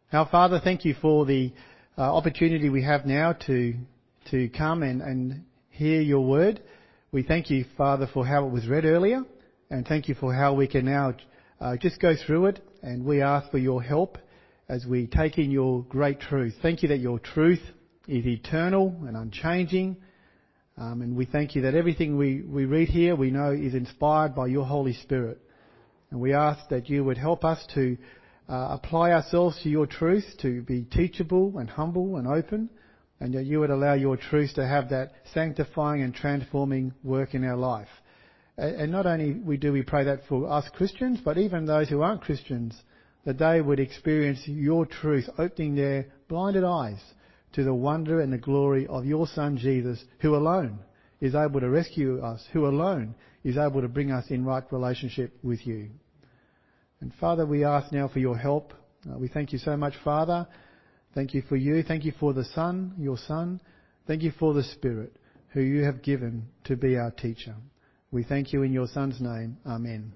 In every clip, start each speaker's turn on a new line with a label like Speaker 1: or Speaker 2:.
Speaker 1: Our Father, thank you for the opportunity we have now to come and hear your word. We thank you, Father, for how it was read earlier, and thank you for how we can now just go through it, and we ask for your help as we take in your great truth. Thank you that your truth is eternal and unchanging, and we thank you that everything we read here we know is inspired by your Holy Spirit. And we ask that you would help us to apply ourselves to your truth, to be teachable and humble and open, and that you would allow your truth to have that sanctifying and transforming work in our life. And not only do we pray that for us Christians, but even those who aren't Christians, that they would experience your truth, opening their blinded eyes to the wonder and the glory of your Son Jesus, who alone is able to rescue us, who alone is able to bring us in right relationship with you. And Father, we ask now for your help. We thank you so much, Father. Thank you for you. Thank you for the Son, your Son. Thank you for the Spirit, who you have given to be our teacher. We thank you in your Son's name. Amen.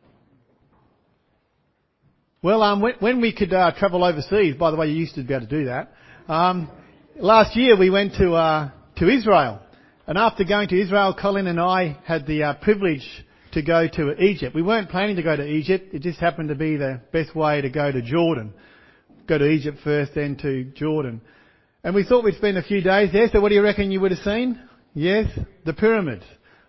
Speaker 1: Well, when we could travel overseas, by the way, you used to be able to do that. Last year we went to Israel. And after going to Israel, Colin and I had the privilege to go to Egypt. We weren't planning to go to Egypt. It just happened to be the best way to go to Jordan. Go to Egypt first, then to Jordan. And we thought we'd spend a few days there. So what do you reckon you would have seen? Yes, the pyramids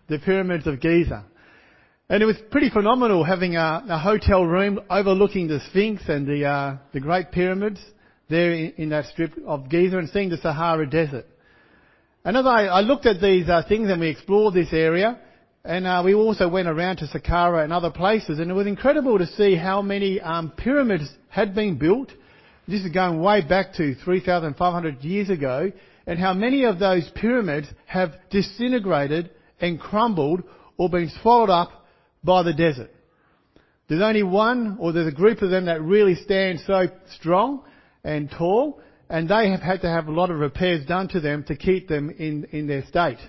Speaker 1: of Giza. And it was pretty phenomenal having a hotel room overlooking the Sphinx and the Great Pyramids there in that strip of Giza, and seeing the Sahara Desert. And as I looked at these things and we explored this area, and we also went around to Saqqara and other places, and it was incredible to see how many pyramids had been built. This is going way back to 3,500 years ago, and how many of those pyramids have disintegrated and crumbled or been swallowed up by the desert. There's only one, or there's a group of them that really stand so strong and tall, and they have had to have a lot of repairs done to them to keep them in their state.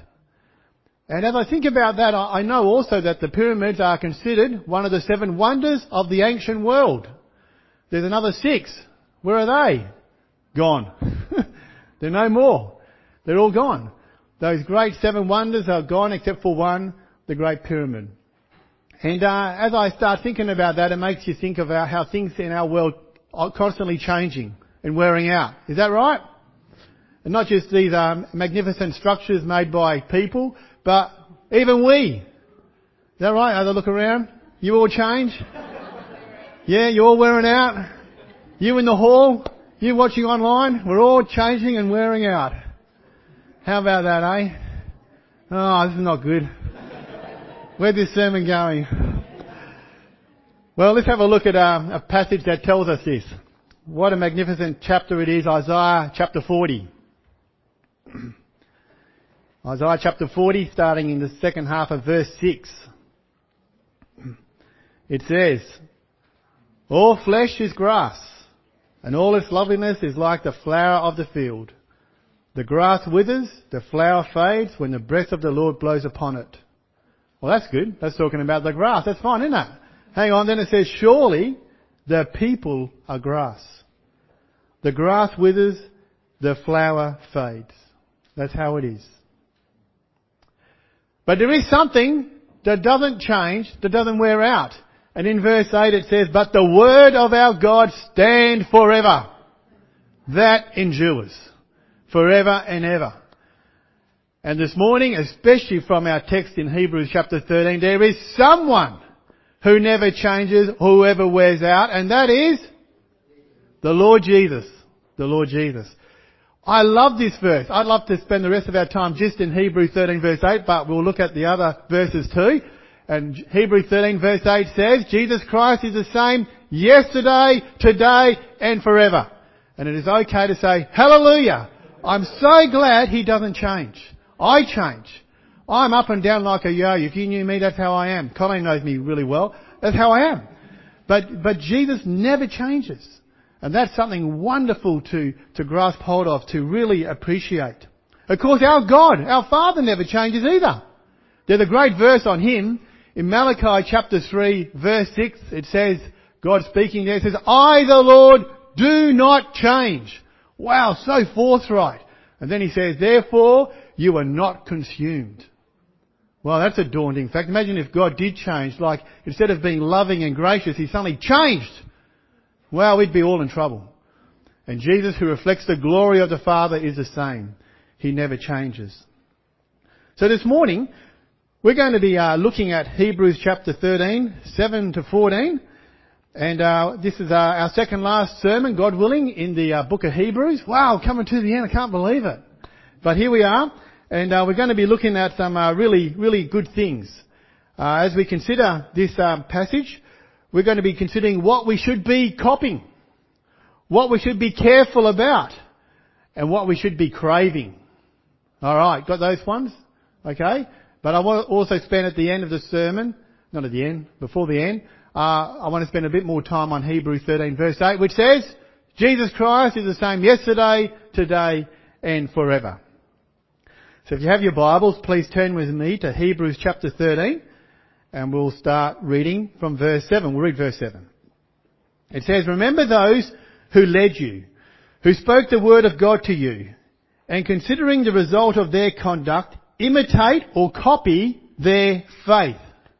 Speaker 1: And as I think about that, I know also that the pyramids are considered one of the 7 wonders of the ancient world. There's another 6. Where are they? Gone. They're no more. They're all gone. Those great 7 wonders are gone except for one, the Great Pyramid. And as I start thinking about that, it makes you think about how things in our world are constantly changing and wearing out. Is that right? And not just these magnificent structures made by people, but even we. Is that right? As I look around, you all change? Yeah, you're all wearing out. You in the hall, you watching online, we're all changing and wearing out. How about that, eh? Oh, this is not good. Where's this sermon going? Well, let's have a look at a passage that tells us this. What a magnificent chapter it is, Isaiah chapter 40. Isaiah chapter 40, starting in the second half of verse 6. It says, "All flesh is grass, and all its loveliness is like the flower of the field. The grass withers, the flower fades when the breath of the Lord blows upon it." Well, that's good. That's talking about the grass. That's fine, isn't it? Hang on, then it says, "Surely the people are grass. The grass withers, the flower fades." That's how it is. But there is something that doesn't change, that doesn't wear out. And in verse 8 it says, "But the word of our God stand forever." That endures forever and ever. And this morning, especially from our text in Hebrews chapter 13, there is someone who never changes, who ever wears out, and that is the Lord Jesus. The Lord Jesus. I love this verse. I'd love to spend the rest of our time just in Hebrews 13 verse 8, but we'll look at the other verses too. And Hebrews 13 verse 8 says, Jesus Christ is the same yesterday, today, and forever. And it is okay to say, hallelujah. I'm so glad He doesn't change. I change. I'm up and down like a yo-yo. If you knew me, that's how I am. Colin knows me really well. That's how I am. But Jesus never changes. And that's something wonderful to grasp hold of, to really appreciate. Of course, our God, our Father never changes either. There's a great verse on Him. In Malachi chapter 3, verse 6, it says, God speaking there, says, "I, the Lord, Do not change. Wow, so forthright. And then he says, therefore, you are not consumed. Well, that's a daunting fact. Imagine if God did change, like instead of being loving and gracious, he suddenly changed. Well, we'd be all in trouble. And Jesus, who reflects the glory of the Father, is the same. He never changes. So this morning, we're going to be looking at Hebrews chapter 13, 7 to 14. And this is our second last sermon, God willing, in the book of Hebrews. Wow, coming to the end, I can't believe it. But here we are, and we're going to be looking at some really, really good things. As we consider this passage, we're going to be considering what we should be copying, what we should be careful about, and what we should be craving. All right, got those ones? Okay. But I want to also spend at the end of the sermon, not at the end, before the end, I want to spend a bit more time on Hebrews 13 verse 8, which says, Jesus Christ is the same yesterday, today, and forever. So if you have your Bibles, please turn with me to Hebrews chapter 13, and we'll start reading from verse 7. We'll read verse 7. It says, remember those who led you, who spoke the word of God to you, and considering the result of their conduct, imitate or copy their faith.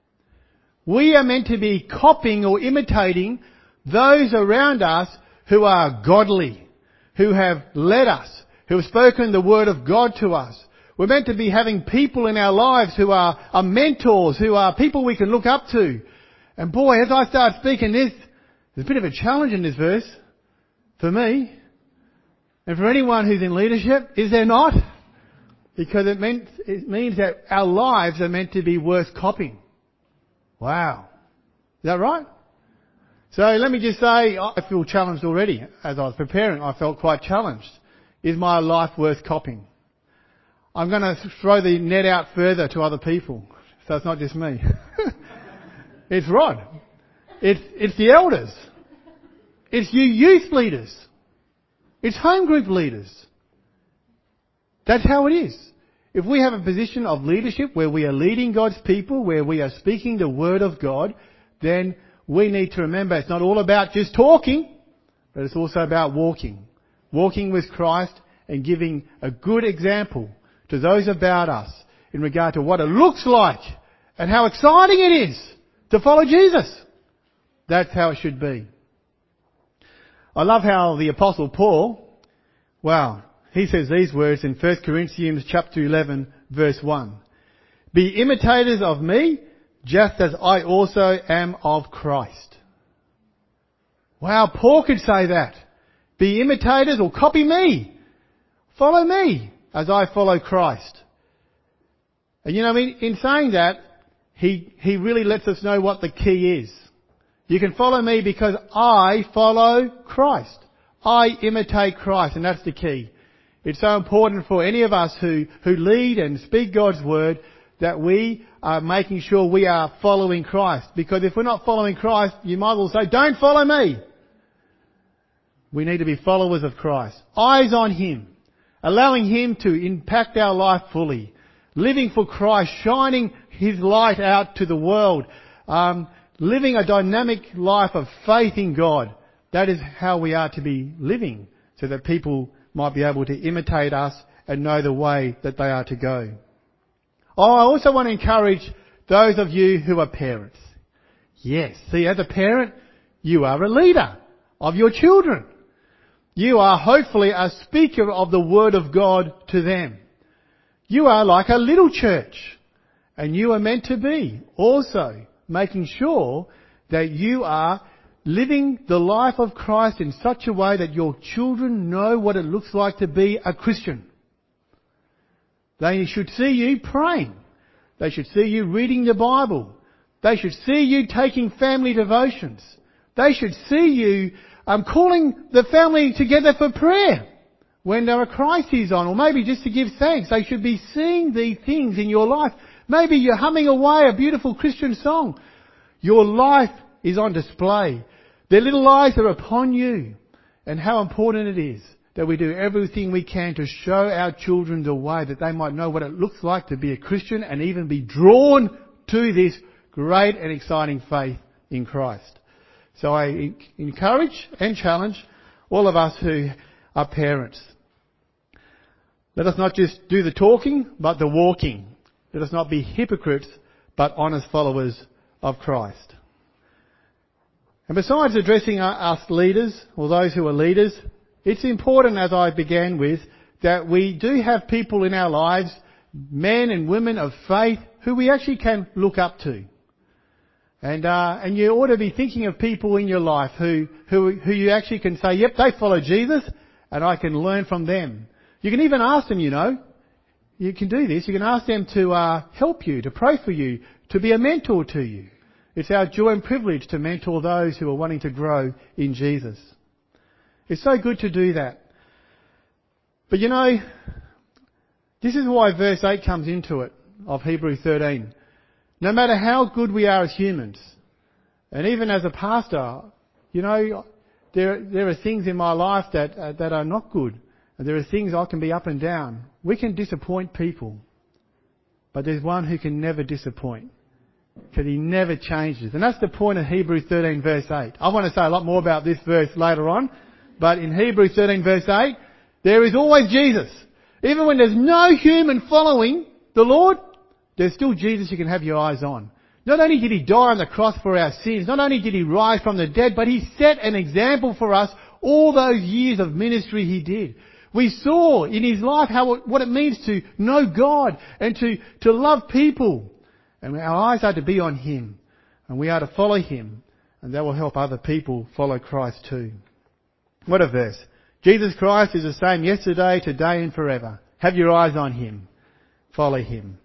Speaker 1: We are meant to be copying or imitating those around us who are godly, who have led us, who have spoken the word of God to us. We're meant to be having people in our lives who are mentors, who are people we can look up to. And boy, as I start speaking this, there's a bit of a challenge in this verse for me. And for anyone who's in leadership, is there not? Because it means that our lives are meant to be worth copying. Wow. Is that right? So let me just say, I feel challenged already. As I was preparing, I felt quite challenged. Is my life worth copying? I'm going to throw the net out further to other people. So it's not just me. It's Rod. It's the elders. It's you youth leaders. It's home group leaders. That's how it is. If we have a position of leadership where we are leading God's people, where we are speaking the word of God, then we need to remember it's not all about just talking, but it's also about walking. Walking with Christ and giving a good example to those about us in regard to what it looks like and how exciting it is to follow Jesus. That's how it should be. I love how the Apostle Paul, he says these words in 1 Corinthians chapter 11 verse 1. Be imitators of me, just as I also am of Christ. Wow, Paul could say that. Be imitators or copy me. Follow me as I follow Christ. And in saying that, he really lets us know what the key is. You can follow me because I follow Christ. I imitate Christ, and that's the key. It's so important for any of us who lead and speak God's word that we are making sure we are following Christ. Because if we're not following Christ, you might as well say, don't follow me. We need to be followers of Christ. Eyes on Him. Allowing Him to impact our life fully. Living for Christ. Shining His light out to the world. Living a dynamic life of faith in God. That is how we are to be living, so that people might be able to imitate us and know the way that they are to go. I also want to encourage those of you who are parents. Yes, see, as a parent, you are a leader of your children. You are hopefully a speaker of the Word of God to them. You are like a little church, and you are meant to be also making sure that you are living the life of Christ in such a way that your children know what it looks like to be a Christian. They should see you praying. They should see you reading the Bible. They should see you taking family devotions. They should see you calling the family together for prayer when there are crises on, or maybe just to give thanks. They should be seeing these things in your life. Maybe you're humming away a beautiful Christian song. Your life is on display. Their little eyes are upon you. And how important it is that we do everything we can to show our children the way that they might know what it looks like to be a Christian and even be drawn to this great and exciting faith in Christ. So I encourage and challenge All of us who are parents. Let us not just do the talking, but the walking. Let us not be hypocrites, but honest followers of Christ. And besides addressing us leaders, or those who are leaders, it's important, as I began with, that we do have people in our lives, men and women of faith, who we actually can look up to. And you ought to be thinking of people in your life who you actually can say, yep, they follow Jesus, and I can learn from them. You can even ask them, you can do this. You can ask them to help you, to pray for you, to be a mentor to you. It's our joy and privilege to mentor those who are wanting to grow in Jesus. It's so good to do that. But this is why verse 8 comes into it of Hebrews 13. No matter how good we are as humans, and even as a pastor, there are things in my life that are not good. And there are things I can be up and down. We can disappoint people. But there's one who can never disappoint. Because he never changes. And that's the point of Hebrews 13 verse 8. I want to say a lot more about this verse later on. But in Hebrews 13 verse 8, there is always Jesus. Even when there's no human following the Lord, there's still Jesus you can have your eyes on. Not only did he die on the cross for our sins, not only did he rise from the dead, but he set an example for us all those years of ministry he did. We saw in his life what it means to know God and to love people. And our eyes are to be on him. And we are to follow him. And that will help other people follow Christ too. What a verse. Jesus Christ is the same yesterday, today and forever. Have your eyes on him. Follow him.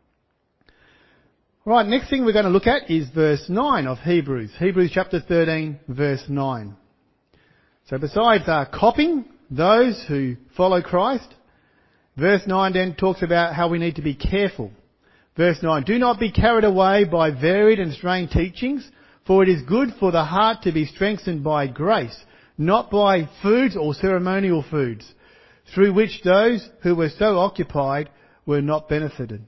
Speaker 1: Right, next thing we're going to look at is verse 9 of Hebrews. Hebrews chapter 13, verse 9. So besides copying those who follow Christ, verse 9 then talks about how we need to be careful. Verse 9, do not be carried away by varied and strange teachings, for it is good for the heart to be strengthened by grace, not by foods or ceremonial foods, through which those who were so occupied were not benefited.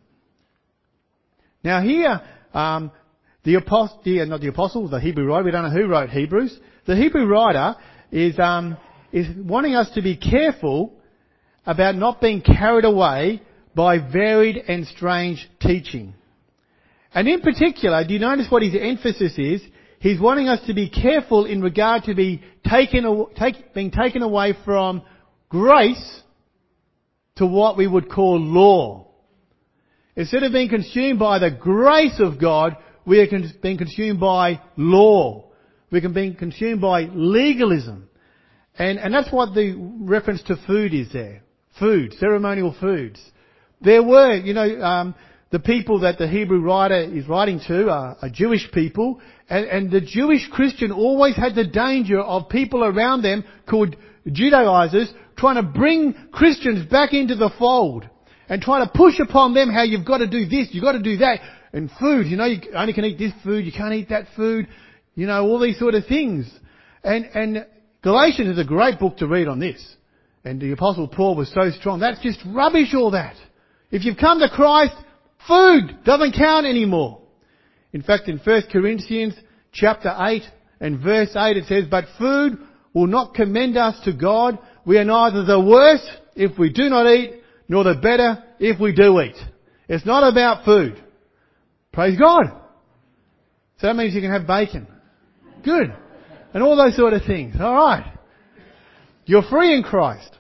Speaker 1: Now here, the Hebrew writer, we don't know who wrote Hebrews, the Hebrew writer is wanting us to be careful about not being carried away by varied and strange teaching. And in particular, do you notice what his emphasis is? He's wanting us to be careful in regard to being taken away from grace to what we would call law. Instead of being consumed by the grace of God, we are being consumed by law. We can be consumed by legalism. And that's what the reference to food is there. Food, ceremonial foods. There were, the people that the Hebrew writer is writing to are Jewish people. And the Jewish Christian always had the danger of people around them called Judaizers trying to bring Christians back into the fold. And trying to push upon them how you've got to do this, you've got to do that. And food, you only can eat this food, you can't eat that food. All these sort of things. And Galatians is a great book to read on this. And the Apostle Paul was so strong. That's just rubbish, all that. If you've come to Christ, food doesn't count anymore. In fact, in 1 Corinthians chapter 8 and verse 8 it says, but food will not commend us to God. We are neither the worse if we do not eat, nor the better if we do eat. It's not about food. Praise God. So that means you can have bacon. Good. And all those sort of things. All right. You're free in Christ.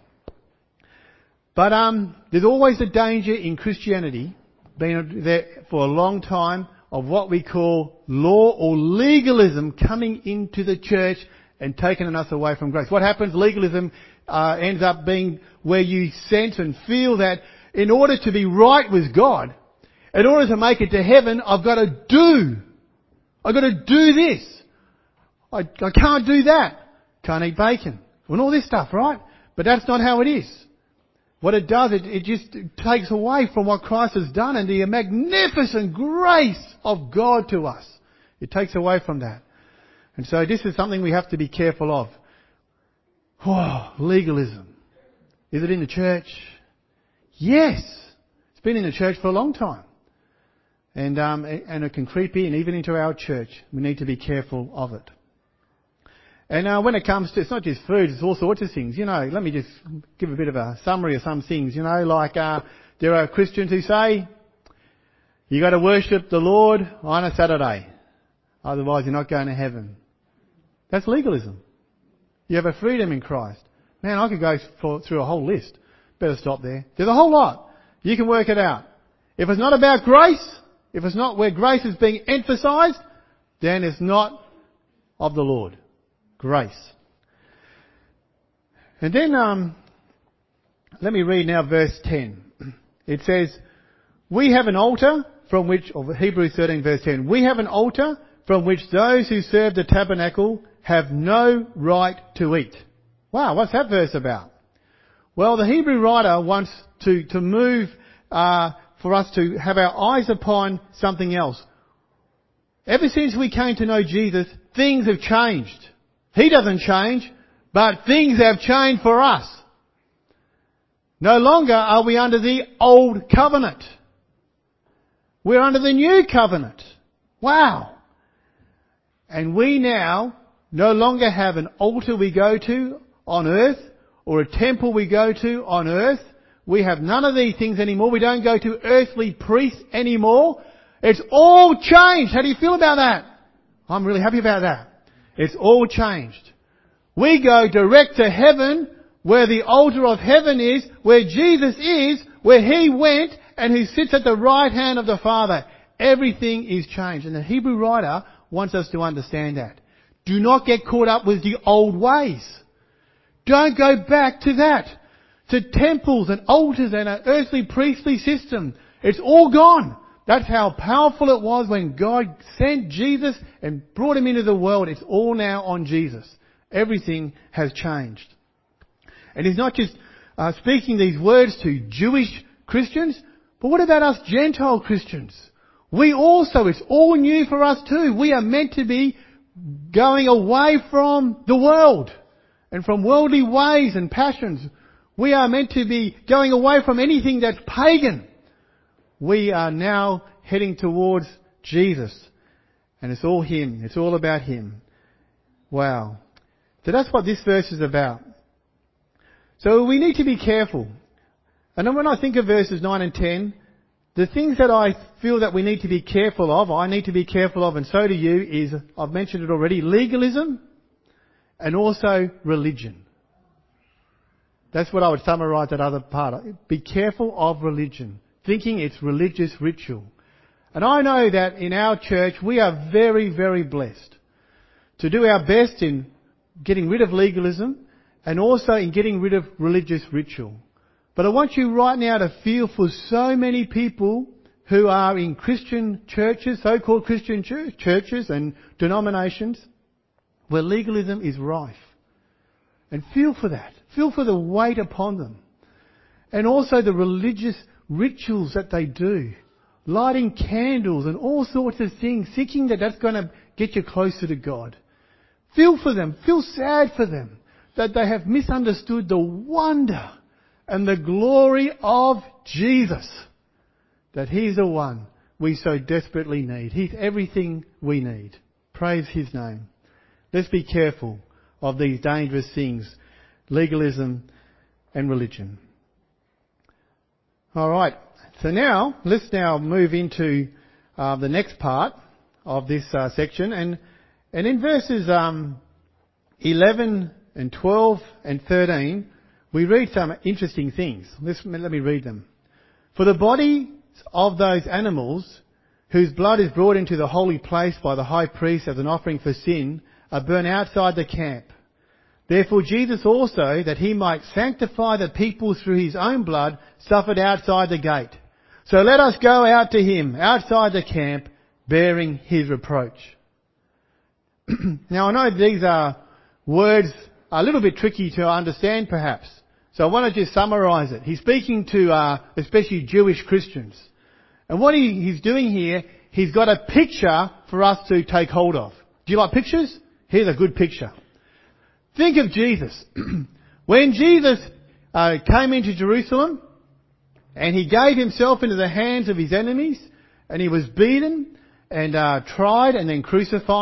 Speaker 1: But there's always a danger in Christianity, being there for a long time, of what we call law or legalism coming into the church and taking us away from grace. What happens? Legalism ends up being where you sense and feel that in order to be right with God, in order to make it to heaven, I've got to do this. I can't do that. Can't eat bacon. And all this stuff, right? But that's not how it is. What it does, it just takes away from what Christ has done and the magnificent grace of God to us. It takes away from that. And so this is something we have to be careful of. Oh, legalism. Is it in the church? Yes. It's been in the church for a long time. And it can creep in even into our church. We need to be careful of it. And when it comes to, it's not just food, it's all sorts of things. Let me just give a bit of a summary of some things. Like there are Christians who say, you got to worship the Lord on a Saturday. Otherwise you're not going to heaven. That's legalism. You have a freedom in Christ. Man, I could go through a whole list. Better stop there. There's a whole lot. You can work it out. If it's not about grace, if it's not where grace is being emphasized, then it's not of the Lord. Grace. And then, let me read now verse 10. It says, we have an altar from which, or Hebrews 13 verse 10, we have an altar from which those who serve the tabernacle have no right to eat. Wow, what's that verse about? Well, the Hebrew writer wants to move, for us to have our eyes upon something else. Ever since we came to know Jesus, things have changed. He doesn't change, but things have changed for us. No longer are we under the old covenant. We're under the new covenant. Wow. And we now no longer have an altar we go to on earth or a temple we go to on earth. We have none of these things anymore. We don't go to earthly priests anymore. It's all changed. How do you feel about that? I'm really happy about that. It's all changed. We go direct to heaven, where the altar of heaven is, where Jesus is, where He went, and He sits at the right hand of the Father. Everything is changed. And the Hebrew writer wants us to understand that. Do not get caught up with the old ways. Don't go back to that. To temples and altars and an earthly priestly system. It's all gone. That's how powerful it was when God sent Jesus and brought Him into the world. It's all now on Jesus. Everything has changed. And He's not just speaking these words to Jewish Christians, but what about us Gentile Christians? We also, it's all new for us too. We are meant to be going away from the world and from worldly ways and passions. We are meant to be going away from anything that's pagan. We are now heading towards Jesus. And it's all Him. It's all about Him. Wow. So that's what this verse is about. So we need to be careful. And then when I think of verses 9 and 10, the things that I feel that we need to be careful of, I need to be careful of, and so do you, is, I've mentioned it already, legalism and also religion. That's what I would summarise that other part. Be careful of religion, thinking it's religious ritual. And I know that in our church we are very, very blessed to do our best in getting rid of legalism and also in getting rid of religious ritual. But I want you right now to feel for so many people who are in Christian churches, so-called Christian churches and denominations, where legalism is rife. And feel for that. Feel for the weight upon them. And also the religious rituals that they do. Lighting candles and all sorts of things, thinking that that's going to get you closer to God. Feel for them. Feel sad for them. That they have misunderstood the wonder and the glory of Jesus. That He's the one we so desperately need. He's everything we need. Praise His name. Let's be careful of these dangerous things. Legalism and religion. Alright, so now, let's now move into the next part of this section. And in verses 11 and 12 and 13, we read some interesting things. Let me read them. For the bodies of those animals whose blood is brought into the holy place by the high priest as an offering for sin are burnt outside the camp. Therefore Jesus also, that He might sanctify the people through His own blood, suffered outside the gate. So let us go out to Him, outside the camp, bearing His reproach. Now I know these are words a little bit tricky to understand perhaps. So I want to just summarise it. He's speaking to especially Jewish Christians. And what he's doing here, he's got a picture for us to take hold of. Do you like pictures? Here's a good picture. Think of Jesus. When Jesus came into Jerusalem and He gave Himself into the hands of His enemies and He was beaten and tried and then crucified,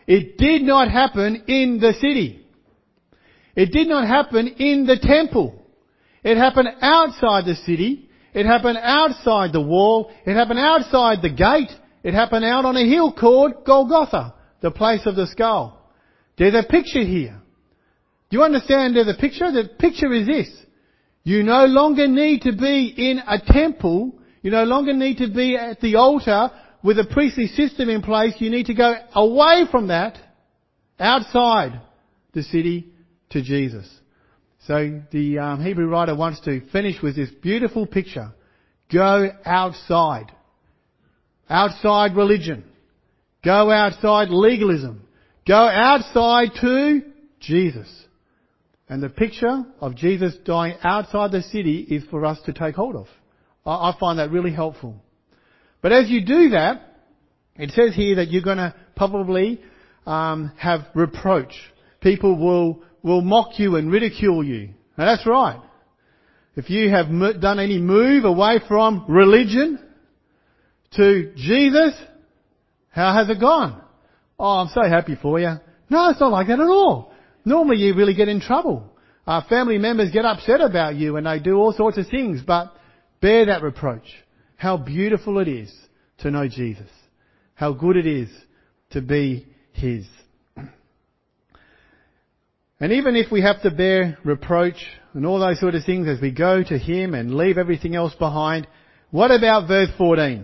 Speaker 1: It did not happen in the city. It did not happen in the temple. It happened outside the city. It happened outside the wall. It happened outside the gate. It happened out on a hill called Golgotha, the place of the skull. There's a picture here. Do you understand there's a picture? The picture is this. You no longer need to be in a temple. You no longer need to be at the altar with a priestly system in place. You need to go away from that, outside the city, to Jesus. So the Hebrew writer wants to finish with this beautiful picture. Go outside. Outside religion. Go outside legalism. Go outside to Jesus. And the picture of Jesus dying outside the city is for us to take hold of. I find that really helpful. But as you do that, it says here that you're going to probably have reproach. People will mock you and ridicule you. Now that's right. If you have done any move away from religion to Jesus, how has it gone? Oh, I'm so happy for you. No, it's not like that at all. Normally you really get in trouble. Family members get upset about you and they do all sorts of things, but bear that reproach. How beautiful it is to know Jesus. How good it is to be His. And even if we have to bear reproach and all those sort of things as we go to Him and leave everything else behind, what about verse 14?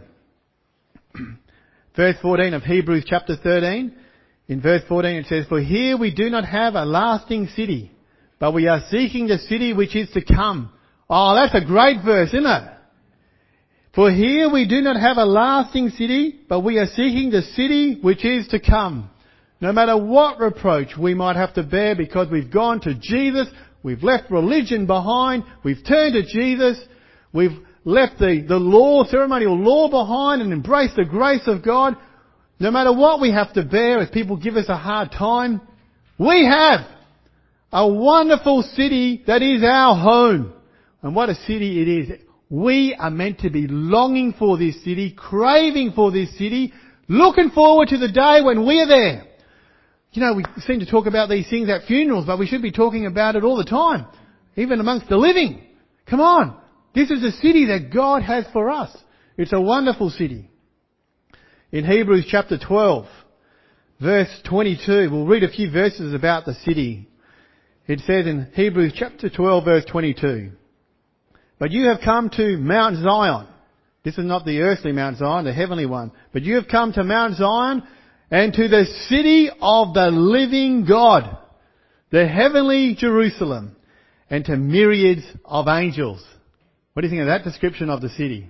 Speaker 1: Verse 14 of Hebrews chapter 13. In verse 14 it says, "For here we do not have a lasting city, but we are seeking the city which is to come." Oh, that's a great verse, isn't it? "For here we do not have a lasting city, but we are seeking the city which is to come." No matter what reproach we might have to bear because we've gone to Jesus, we've left religion behind, we've turned to Jesus, we've left the law, ceremonial law behind and embraced the grace of God. No matter what we have to bear as people give us a hard time, we have a wonderful city that is our home. And what a city it is. We are meant to be longing for this city, craving for this city, looking forward to the day when we are there. You know, we seem to talk about these things at funerals, but we should be talking about it all the time, even amongst the living. Come on. This is a city that God has for us. It's a wonderful city. In Hebrews chapter 12, verse 22, we'll read a few verses about the city. It says in Hebrews chapter 12, verse 22, "But you have come to Mount Zion." This is not the earthly Mount Zion, the heavenly one. "But you have come to Mount Zion and to the city of the living God, the heavenly Jerusalem, and to myriads of angels." What do you think of that description of the city?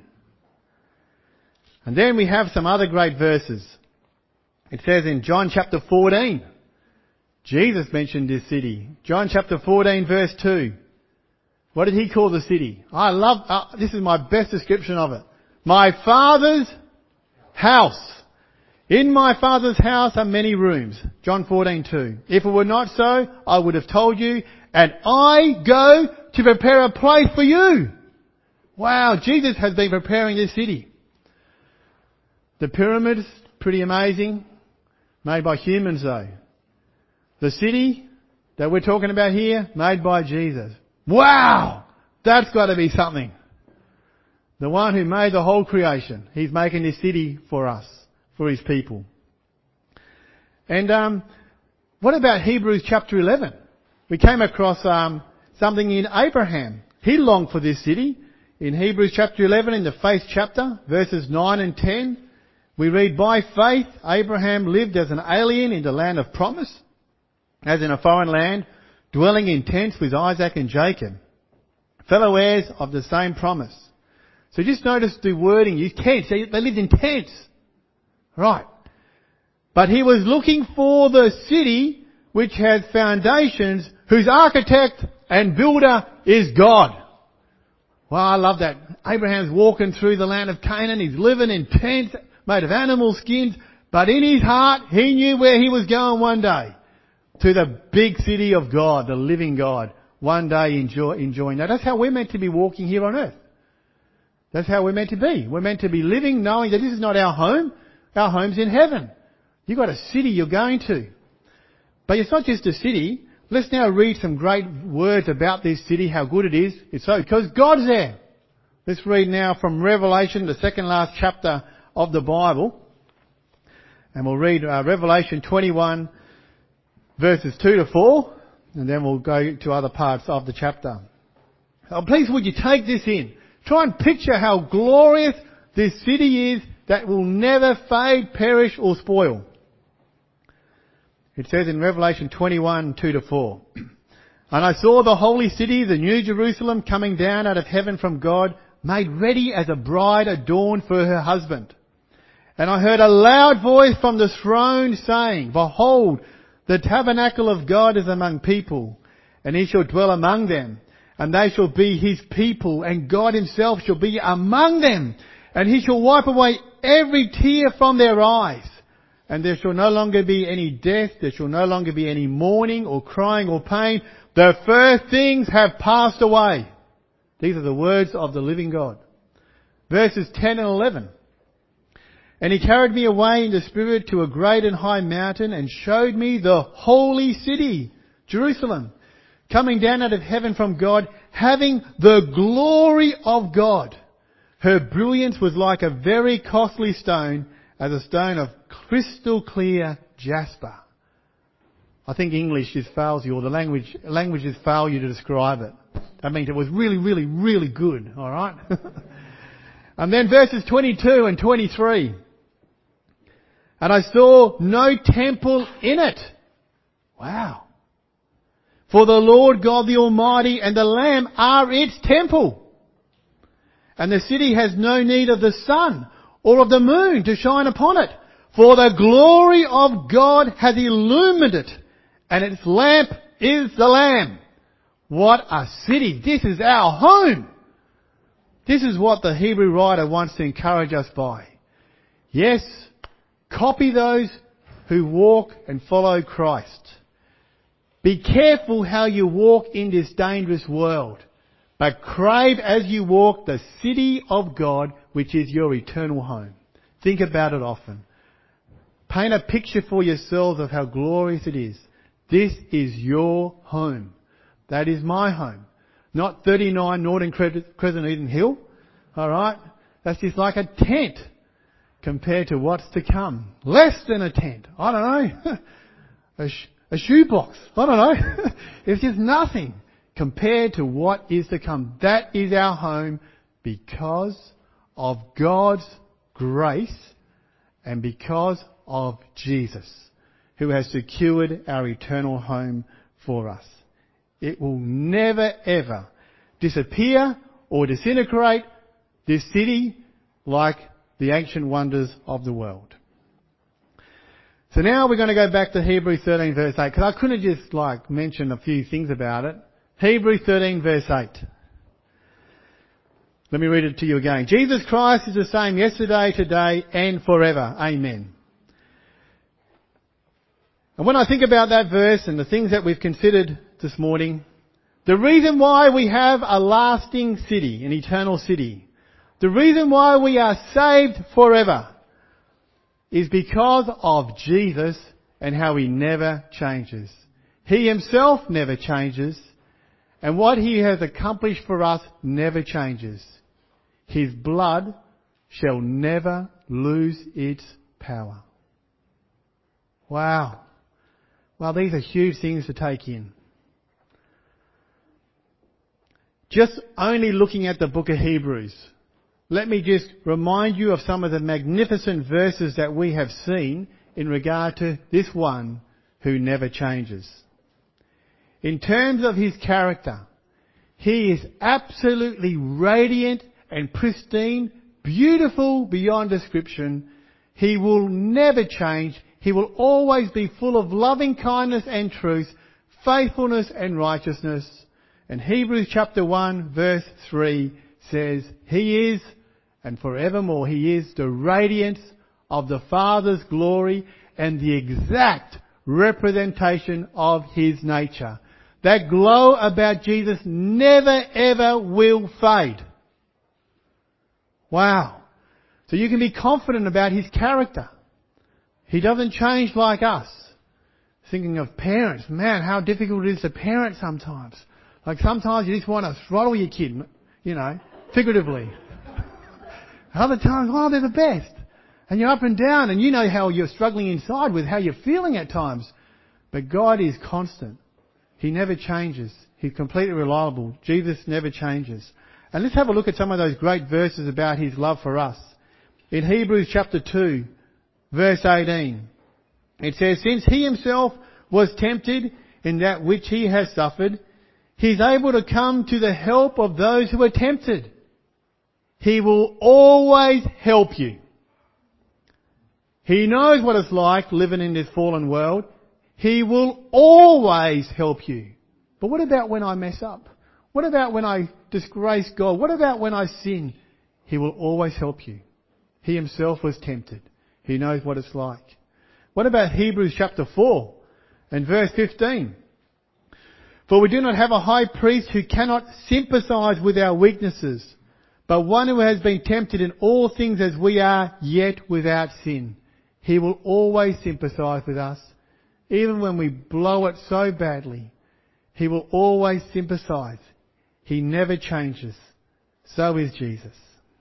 Speaker 1: And then we have some other great verses. It says in John chapter 14, Jesus mentioned this city. John chapter 14 verse 2. What did He call the city? I love, this is my best description of it. "My Father's house. In my Father's house are many rooms." John 14:2. "If it were not so, I would have told you, and I go to prepare a place for you." Wow, Jesus has been preparing this city. The pyramids, pretty amazing. Made by humans though. The city that we're talking about here, made by Jesus. Wow! That's got to be something. The one who made the whole creation. He's making this city for us, for His people. And what about Hebrews chapter 11? We came across something in Abraham. He longed for this city. In Hebrews chapter 11, in the faith chapter, verses 9 and 10, we read, "By faith Abraham lived as an alien in the land of promise, as in a foreign land, dwelling in tents with Isaac and Jacob, fellow heirs of the same promise." So just notice the wording, used tents. They lived in tents. Right. "But he was looking for the city which has foundations, whose architect and builder is God." Well, I love that. Abraham's walking through the land of Canaan. He's living in tents made of animal skins. But in his heart, he knew where he was going one day. To the big city of God, the living God. One day enjoying that. That's how we're meant to be walking here on earth. That's how we're meant to be. We're meant to be living knowing that this is not our home. Our home's in heaven. You've got a city you're going to. But it's not just a city. Let's now read some great words about this city, how good it is. It's so because God's there. Let's read now from Revelation, the second last chapter of the Bible. And we'll read Revelation 21, verses 2 to 4. And then we'll go to other parts of the chapter. Please would you take this in. Try and picture how glorious this city is that will never fade, perish or spoil. It says in Revelation 21, 2 to 4. And I saw the holy city, the new Jerusalem, coming down out of heaven from God, made ready as a bride adorned for her husband. And I heard a loud voice from the throne saying, Behold, the tabernacle of God is among people, and he shall dwell among them, and they shall be his people, and God himself shall be among them, and he shall wipe away every tear from their eyes. And there shall no longer be any death, there shall no longer be any mourning or crying or pain. The first things have passed away. These are the words of the living God. Verses 10 and 11. And he carried me away in the Spirit to a great and high mountain and showed me the holy city, Jerusalem, coming down out of heaven from God, having the glory of God. Her brilliance was like a very costly stone, as a stone of crystal clear jasper. I think English just fails you, or the languages fail you to describe it. That means it was really, really, really good, alright? And then verses 22 and 23. And I saw no temple in it. Wow. For the Lord God the Almighty and the Lamb are its temple. And the city has no need of the sun or of the moon to shine upon it. For the glory of God has illumined it, and its lamp is the Lamb. What a city. This is our home. This is what the Hebrew writer wants to encourage us by. Yes, copy those who walk and follow Christ. Be careful how you walk in this dangerous world, but crave as you walk the city of God, which is your eternal home. Think about it often. Paint a picture for yourselves of how glorious it is. This is your home. That is my home. Not 39 Northern Crescent Eden Hill. Alright? That's just like a tent compared to what's to come. Less than a tent. I don't know. A shoebox. I don't know. It's just nothing compared to what is to come. That is our home because of God's grace and because of Jesus, who has secured our eternal home for us. It will never ever disappear or disintegrate, this city, like the ancient wonders of the world. So now we're going to go back to Hebrews 13 verse 8, because I couldn't just mention a few things about it. Hebrews 13 verse 8. Let me read it to you again. Jesus Christ is the same yesterday, today and forever. Amen. And when I think about that verse and the things that we've considered this morning, the reason why we have a lasting city, an eternal city, the reason why we are saved forever is because of Jesus and how he never changes. He himself never changes, and what he has accomplished for us never changes. His blood shall never lose its power. Wow. Well, these are huge things to take in. Just only looking at the book of Hebrews, let me just remind you of some of the magnificent verses that we have seen in regard to this one who never changes. In terms of his character, he is absolutely radiant and pristine, beautiful beyond description. He will never change. He will always be full of loving kindness and truth, faithfulness and righteousness. And Hebrews chapter 1 verse 3 says, He is, and forevermore He is, the radiance of the Father's glory and the exact representation of His nature. That glow about Jesus never ever will fade. Wow. So you can be confident about His character. He doesn't change like us. Thinking of parents, man, how difficult it is to parent sometimes. Like sometimes you just want to throttle your kid, figuratively. Other times, they're the best. And you're up and down and you know how you're struggling inside with how you're feeling at times. But God is constant. He never changes. He's completely reliable. Jesus never changes. And let's have a look at some of those great verses about His love for us. In Hebrews chapter 2, verse 18, it says, since He Himself was tempted in that which He has suffered, He's able to come to the help of those who are tempted. He will always help you. He knows what it's like living in this fallen world. He will always help you. But what about when I mess up? What about when I disgrace God? What about when I sin? He will always help you. He Himself was tempted. He knows what it's like. What about Hebrews chapter 4 and verse 15? For we do not have a high priest who cannot sympathize with our weaknesses, but one who has been tempted in all things as we are, yet without sin. He will always sympathize with us. Even when we blow it so badly, He will always sympathize. He never changes. So is Jesus.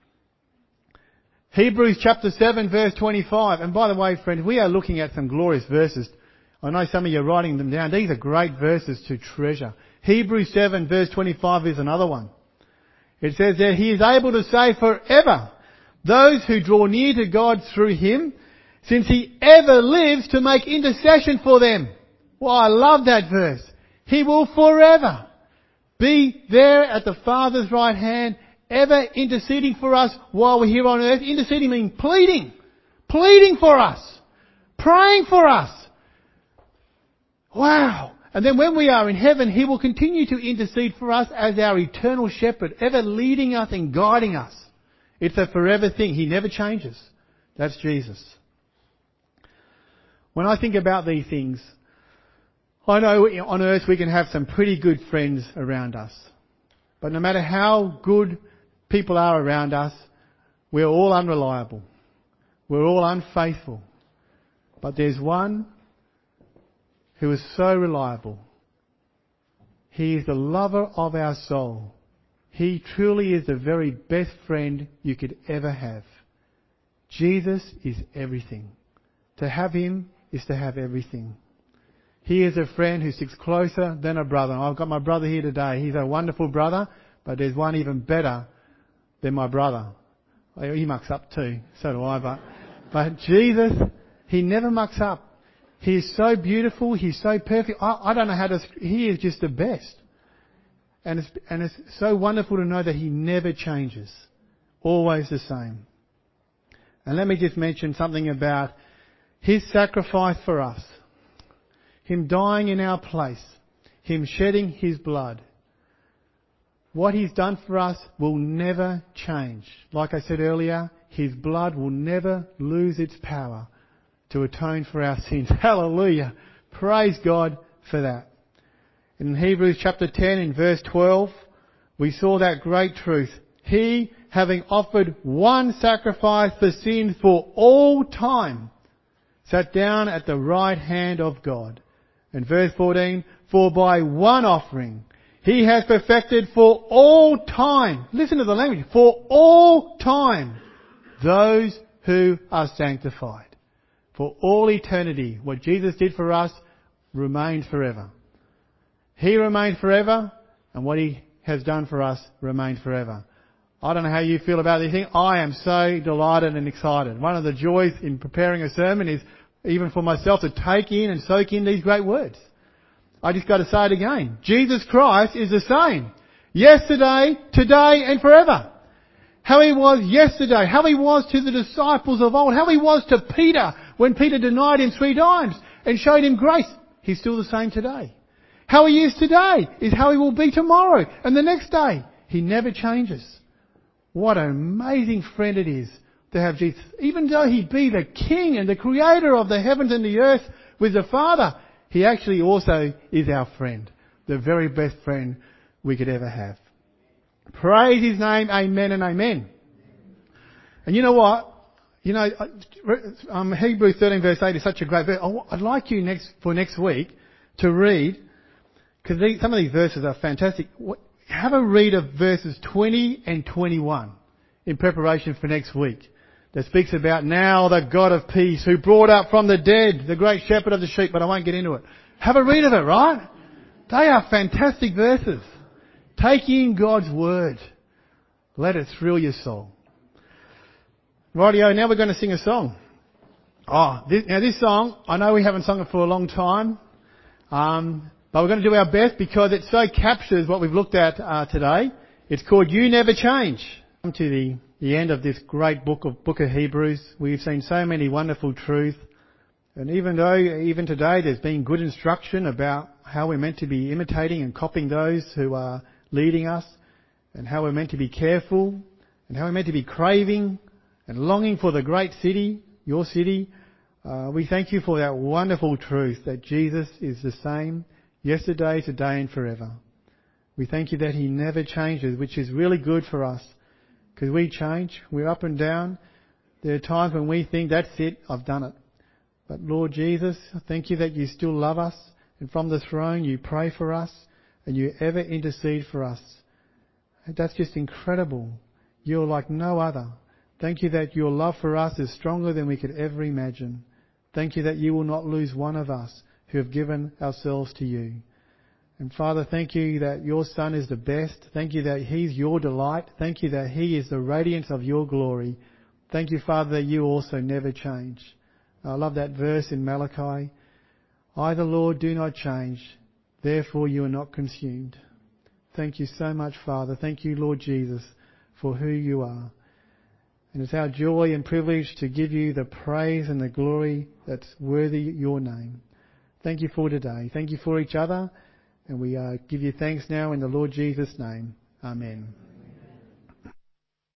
Speaker 1: Hebrews chapter 7 verse 25. And by the way, friends, we are looking at some glorious verses. I know some of you are writing them down. These are great verses to treasure. Hebrews 7 verse 25 is another one. It says there, He is able to save forever those who draw near to God through Him, since He ever lives to make intercession for them. Well, I love that verse. He will forever be there at the Father's right hand, ever interceding for us while we're here on earth. Interceding means pleading. Pleading for us. Praying for us. Wow. And then when we are in heaven, He will continue to intercede for us as our eternal shepherd, ever leading us and guiding us. It's a forever thing. He never changes. That's Jesus. When I think about these things, I know on earth we can have some pretty good friends around us. But no matter how good people are around us, we're all unreliable. We're all unfaithful. But there's one who is so reliable. He is the lover of our soul. He truly is the very best friend you could ever have. Jesus is everything. To have Him is to have everything. He is a friend who sticks closer than a brother. I've got my brother here today. He's a wonderful brother, but there's one even better than my brother. He mucks up too, so do I, but Jesus, He never mucks up. He is so beautiful, He's so perfect. I don't know how to, He is just the best. And it's so wonderful to know that He never changes. Always the same. And let me just mention something about His sacrifice for us. Him dying in our place. Him shedding His blood. What He's done for us will never change. Like I said earlier, His blood will never lose its power to atone for our sins. Hallelujah. Praise God for that. In Hebrews chapter 10 in verse 12, we saw that great truth. He, having offered one sacrifice for sin for all time, sat down at the right hand of God. And verse 14, for by one offering He has perfected for all time, listen to the language, for all time, those who are sanctified. For all eternity, what Jesus did for us remains forever. He remained forever, and what He has done for us remains forever. I don't know how you feel about these things. I am so delighted and excited. One of the joys in preparing a sermon is, even for myself, to take in and soak in these great words. I just got to say it again. Jesus Christ is the same. Yesterday, today, and forever. How He was yesterday, how He was to the disciples of old, how He was to Peter when Peter denied Him 3 times and showed him grace. He's still the same today. How He is today is how He will be tomorrow and the next day. He never changes. What an amazing friend it is to have Jesus. Even though He be the King and the Creator of the heavens and the earth with the Father, He actually also is our friend. The very best friend we could ever have. Praise His name. Amen and amen. And you know what? You know, Hebrews 13 verse 8 is such a great verse. I'd like you next week to read, because some of these verses are fantastic. Have a read of verses 20 and 21 in preparation for next week. That speaks about now the God of peace who brought up from the dead the great shepherd of the sheep, but I won't get into it. Have a read of it, right? They are fantastic verses. Take in God's word. Let it thrill your soul. Rightio, now we're going to sing a song. This song, I know we haven't sung it for a long time, but we're going to do our best because it so captures what we've looked at today. It's called You Never Change. Come to the end of this great book of Hebrews. We've seen so many wonderful truths. And even today there's been good instruction about how we're meant to be imitating and copying those who are leading us, and how we're meant to be careful, and how we're meant to be craving and longing for the great city, your city. We thank you for that wonderful truth that Jesus is the same yesterday, today and forever. We thank you that He never changes, which is really good for us, because we change. We're up and down. There are times when we think, that's it, I've done it. But Lord Jesus, thank you that you still love us, and from the throne you pray for us and you ever intercede for us. That's just incredible. You're like no other. Thank you that your love for us is stronger than we could ever imagine. Thank you that you will not lose one of us who have given ourselves to you. And Father, thank you that your Son is the best. Thank you that He's your delight. Thank you that He is the radiance of your glory. Thank you, Father, that you also never change. I love that verse in Malachi. I, the Lord, do not change. Therefore you are not consumed. Thank you so much, Father. Thank you, Lord Jesus, for who you are. And it's our joy and privilege to give you the praise and the glory that's worthy your name. Thank you for today. Thank you for each other. And we give you thanks now in the Lord Jesus' name. Amen.